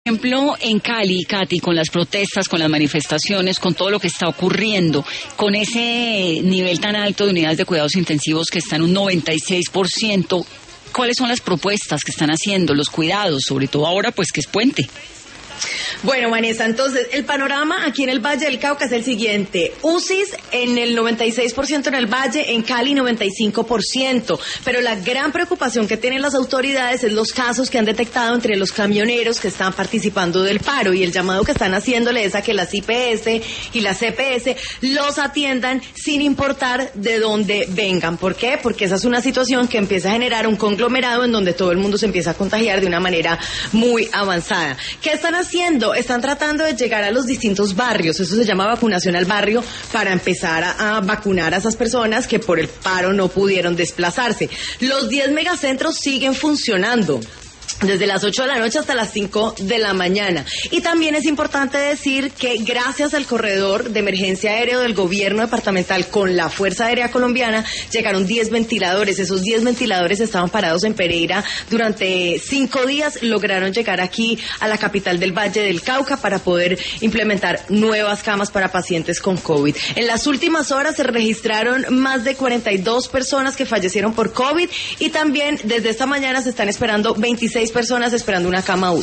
ejemplo, en Cali, Katy, con las protestas, con las manifestaciones, con todo lo que está ocurriendo, con ese nivel tan alto de unidades de cuidados intensivos que están un 96%, ¿cuáles son las propuestas que están haciendo, los cuidados, sobre todo ahora pues que es puente? Bueno, Vanessa, entonces el panorama aquí en el Valle del Cauca es el siguiente: UCIs en el 96% en el Valle, en Cali 95%, pero la gran preocupación que tienen las autoridades es los casos que han detectado entre los camioneros que están participando del paro, y el llamado que están haciéndole es a que las IPS y las CPS los atiendan sin importar de dónde vengan. ¿Por qué? Porque esa es una situación que empieza a generar un conglomerado en donde todo el mundo se empieza a contagiar de una manera muy avanzada. ¿Qué están haciendo? Están tratando de llegar a los distintos barrios, eso se llama vacunación al barrio, para empezar a vacunar a esas personas que por el paro no pudieron desplazarse. Los 10 megacentros siguen funcionando desde las 8 de la noche hasta las 5 de la mañana. Y también es importante decir que gracias al corredor de emergencia aéreo del gobierno departamental con la Fuerza Aérea Colombiana, llegaron 10 ventiladores. Esos 10 ventiladores estaban parados en Pereira durante 5 días. Lograron llegar aquí a la capital del Valle del Cauca para poder implementar nuevas camas para pacientes con COVID. En las últimas horas se registraron más de 42 personas que fallecieron por COVID, y también desde esta mañana se están esperando 26 personas esperando una cama UCI.